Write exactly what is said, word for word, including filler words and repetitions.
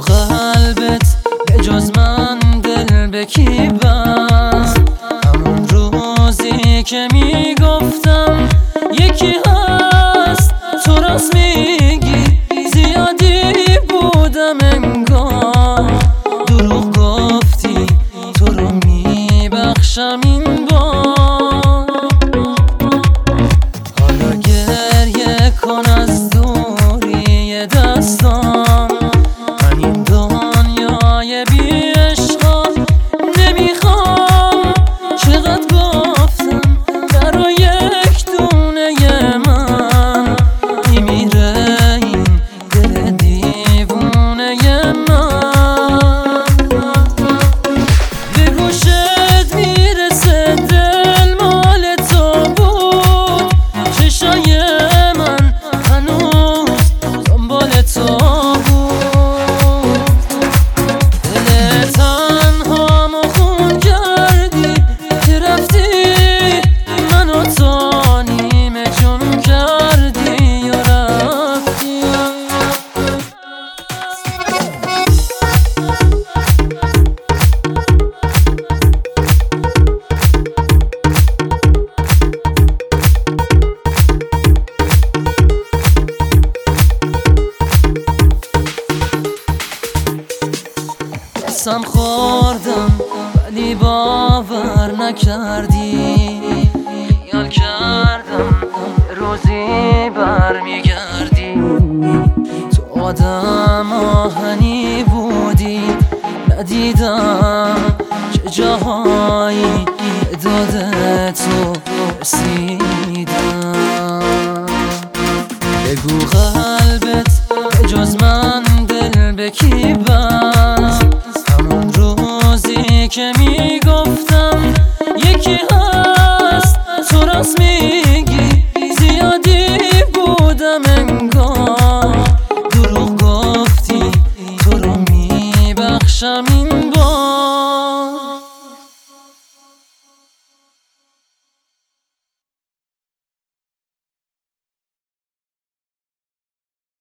قلبت به جز من دل به کی بست؟ همون روزی که میگفتم یکی هست، تو راست میگی زیادی بودم انگار. دروغ گفتی تو رو میبخشم این بار. حالا گریه کن از دوری دستام، من این دنیای بی عشقا نمیخوام. چقدر گفتم برای یک دونه من میمیره این دل دیوونه من. به گوشت میرسه دل مال تو بود، چشای من هنوز دنبال تو بود. دل تنهامو خون کردی که رفتی، منو تا نیمه جون کردی و رفتی. قسم خوردم ولی باور نکردی، خیال کردم روزی برمیگردی. تو آدم آهنی بودی، ندیدم چه جاهایی داده تو رسیدم. بگو قلبت به جز من دل به کی بست؟ همون روزی که میگفتم یکی هست، تو راست میگی زیادی بودم انگار.